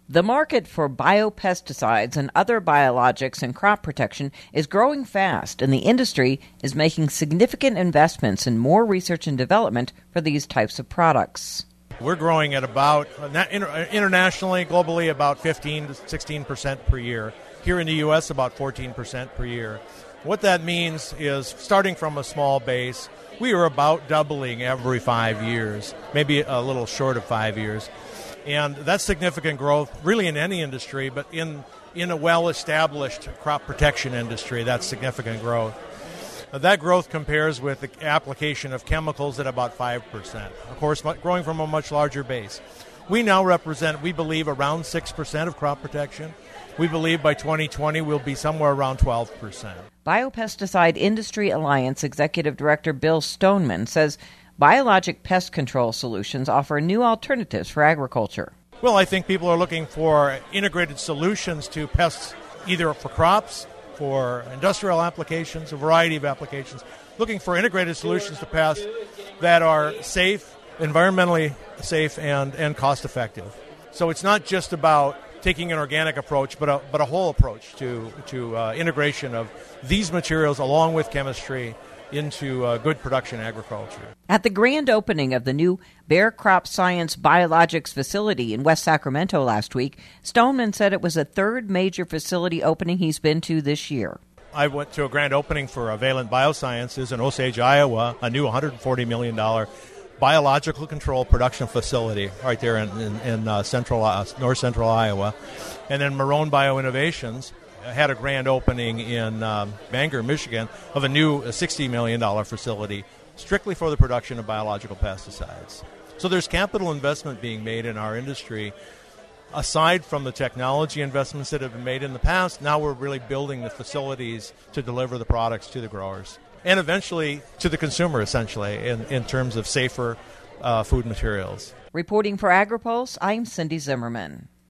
The market for biopesticides and other biologics in crop protection is growing fast, and the industry is making significant investments in more research and development for these types of products. We're growing at about, internationally, globally, about 15 to 16% per year. Here in the U.S., about 14% per year. What that means is, starting from a small base, we are about doubling every 5 years, maybe a little short of 5 years. And that's significant growth, really in any industry, but in a well-established crop protection industry, that's significant growth. That growth compares with the application of chemicals at about 5%, of course, growing from a much larger base. We now represent, we believe, around 6% of crop protection. We believe by 2020 we'll be somewhere around 12%. Biopesticide Industry Alliance Executive Director Bill Stoneman says biologic pest control solutions offer new alternatives for agriculture. Well, I think people are looking for integrated solutions to pests, either for crops, for industrial applications, a variety of applications, looking for integrated solutions to pests that are safe, environmentally safe, and cost-effective. So it's not just about taking an organic approach, but a whole approach to integration of these materials along with chemistry into good production agriculture. At the grand opening of the new Bayer Crop Science Biologics facility in West Sacramento last week, Stoneman said it was the third major facility opening he's been to this year. I went to a grand opening for Valent Biosciences in Osage, Iowa, a new $140 million biological control production facility right there in north central Iowa. And then Marrone Bioinnovations had a grand opening in Bangor, Michigan, of a new $60 million facility strictly for the production of biological pesticides. So there's capital investment being made in our industry. Aside from the technology investments that have been made in the past, now we're really building the facilities to deliver the products to the growers and eventually to the consumer, essentially, in terms of safer food materials. Reporting for AgriPulse, I'm Cindy Zimmerman.